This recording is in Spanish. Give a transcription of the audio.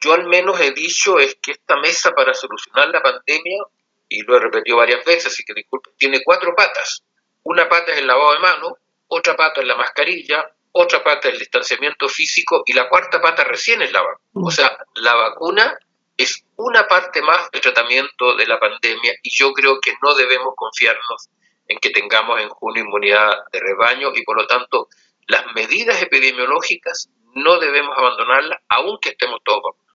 yo al menos he dicho es que esta mesa para solucionar la pandemia, y lo he repetido varias veces, así que disculpen, tiene 4 patas. Una pata es el lavado de manos, otra pata es la mascarilla, otra pata es el distanciamiento físico y la cuarta pata recién es la vacuna. O sea, la vacuna es una parte más del tratamiento de la pandemia y yo creo que no debemos confiarnos en que tengamos en junio inmunidad de rebaño y por lo tanto las medidas epidemiológicas no debemos abandonarlas aunque estemos todos vacunados.